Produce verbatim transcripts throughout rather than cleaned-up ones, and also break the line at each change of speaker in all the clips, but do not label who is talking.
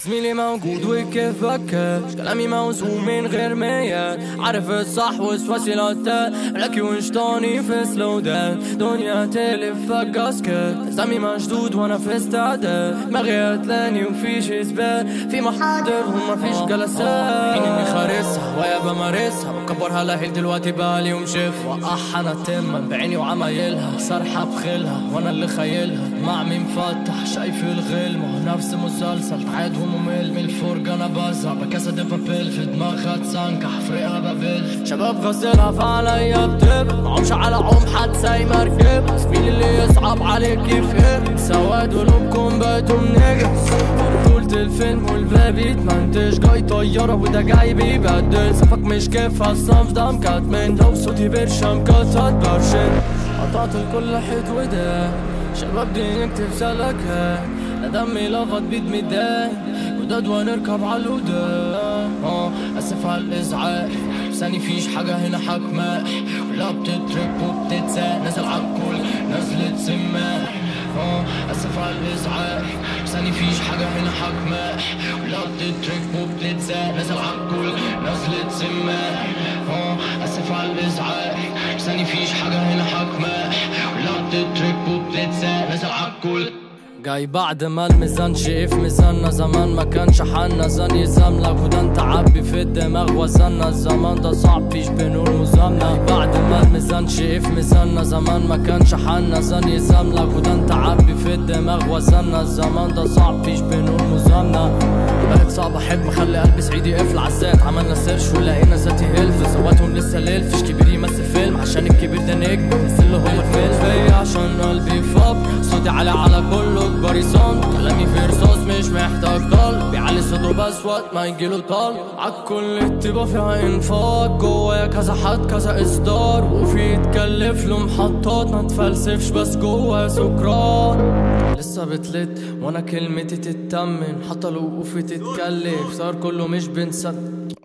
زميلي موجود وكيفك كلامي موزون من غير مية، عارف الصح وسواسي لوتات لكي وانشطاني في سلودان، دنيا تلف فقاسكت زمي مشدود وانا في استعداد، دماغي هتلاني ومفيش اثبات في محاضر ومفيش جلسات، حين اني خارسها ويا بمارسها بكبرها لهيل دلوقتي بالي ومشف وقح انا تما بعيني وعمايلها سرحة بخيلها وانا اللي خايلها مع مين مفتح شايف الغل ما هو نفس مسلسل عاد وممل من الفرجة انا بزع بكاسة دي بابيل في دماغها تسنكح فريقها بابل شباب غسلها فعليا بتب معهمش على عم حد ساي مركب زميلي اللي يصعب عليك يفهم سواد قلوبكم بقيتم نجس بطولة الفيلم والفلاب يتمنتج جاي طيارة وده جاي بيبدل صفك مش كيف الصنف ده مكاتمين لو صوتي برشم كات هتبرشن قطعت الكل حيط وده شباب دي نكتب سلكها لا دمي لفت بيد ميدان جداد ونركب عالهدى اه اسف على الازعاج ثاني فيش حاجة هنا حكمة ولا بتترك وبتتساق نازل عالكل نزلت سماء اه اسف على الازعاج ثاني فيش حاجة هنا حكمة ولا بتترك وبتتساق نازل عالكل نزلت سماء اه اسف على الازعاج ثاني فيش حاجة هنا حكمة ولا بتترك وبتتساق نازل عالكل جاي بعد ما الميزان شايف ميزاننا زمان ما كانش حالنا زان يزاملك وده انت عبي في الدماغ وزنا الزمان ده صعب فيش بنور مزامنا بعد ما الميزان شايف ميزاننا زمان ما كانش حالنا زان يزاملك وده انت عبي في الدماغ وزنا الزمان ده صعب فيش بنور مزامنا بقيت صعب احب مخلي قلبي سعيد يقفل عالذات عملنا سيرش ولقينا ذاتي هيلف زواتهم لسه ليل فيش كبير يمثل فيلم عشان الكبير ده نجم نزل له هو الفيلم فيا عشان قلبي فاض صوتي عالي على كله باريسون كلامي في رصاص مش محتاج ضل بيعلي صوته بس وقت ما يجيله طال عالكل اتبا فيها انفاق جوايا كذا حد كذا اصدار وفي يتكلف له محطات ما تفلسفش بس جوايا سكرات لسه بتلت وانا كلمتي تتمن حتى لو وقوفي تتكلف صار كله مش بنسد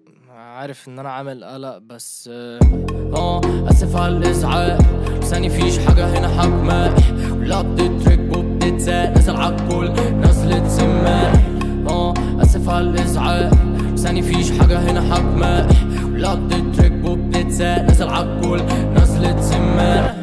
عارف ان انا عامل قلق بس اه اسف على الازعاج ثاني فيش حاجة هنا حكمة ولا بتترك وبتتزاق نازل عالكل نزلت سماء اه اسف على الازعاج ثاني فيش حاجة هنا حكمة ولا بتترك وبتتزاق نازل عالكل نزلت سماء